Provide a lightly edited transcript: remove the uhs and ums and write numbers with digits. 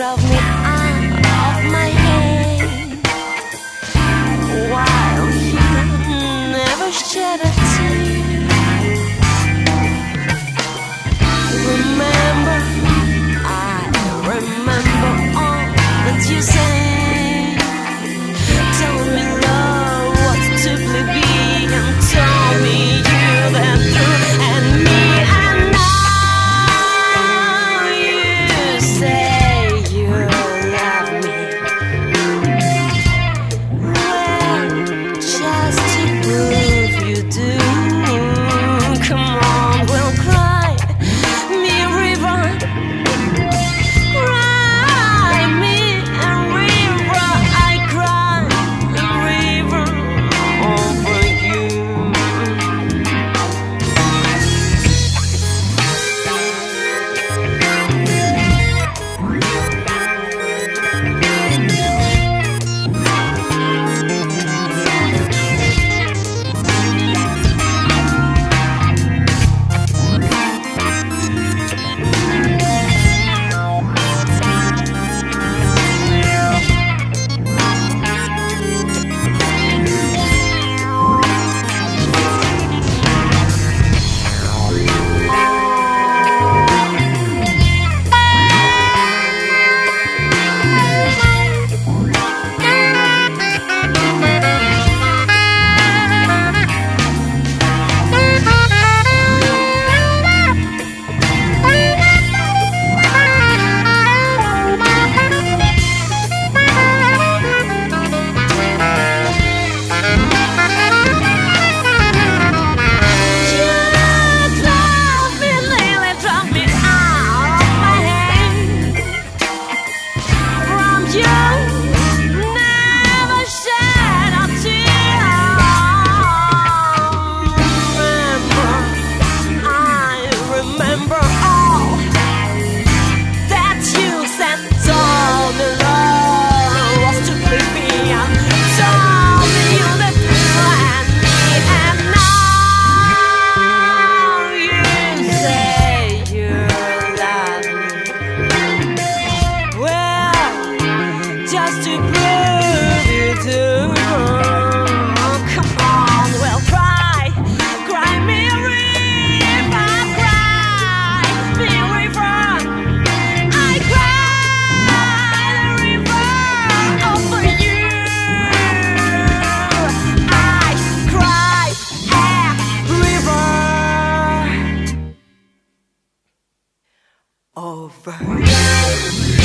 drove me out of my head, while you never shed a tear. Remember, I remember all that you said. Tell me love was to be, and told me you that through and me. And now you say you love me. Well, just to prove you do, come on, we'll cry me a river, cry me a river. I cry a river over you. Just to prove you do. Come on, we'll cry me a river, cry me a river. I cry the river over you. I cry a river over you.